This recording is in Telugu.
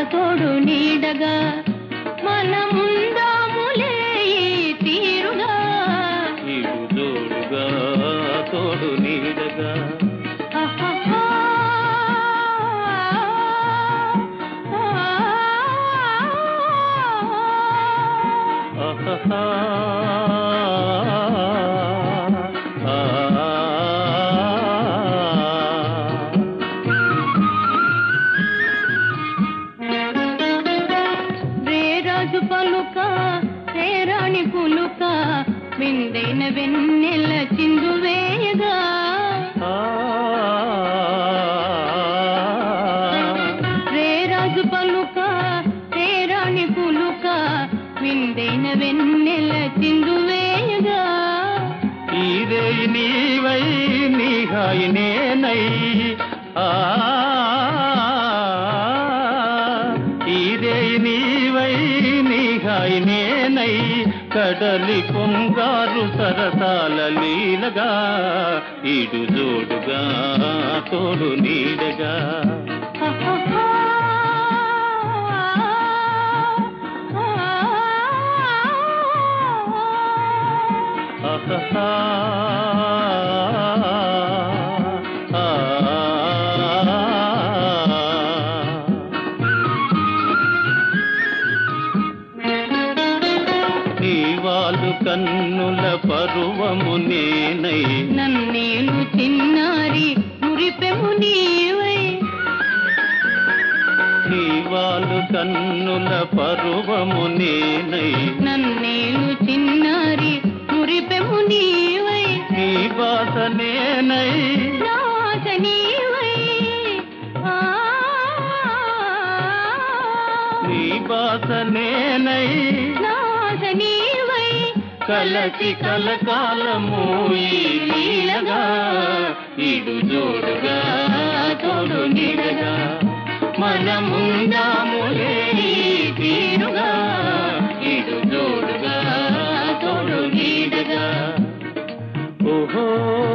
తోడు నీడగా మనముందాములే ఈ తీరుగా ఇడు జోడుగా తోడు నీడగా రేరాజు పలుక రేరాణి పులుక విందైన వెన్నెల చిందు వేయగా రేరాజు పలుక రేరాణి పులుక విందైన వెన్నెల చిందు వేయగా ఈరే నీవై నీహాయి నేనై ఈరే నీవై నీహాయి నేనై కడలి పొంగారు సరసాల లీలగా ఇడు జోడుగా తోడు నీడగా నీవాలు కన్నుల పరువము నేనై నన్నేలు చిన్నారి మురిపెము నీవై నీవాలు కన్నుల పరువము నేనై నన్నేలు చిన్నారి మురిపెము నీవై నీ బాస నేనై నాస నీవై నీ బాస నేనై నాస నీవై కలసి కలకాలము ఈ లీలగా ఇడు జోడుగా తోడు నీడగా మనముందాములే ఈ తీరుగా ఇడు జోడుగా తోడు నీడగా ఓహో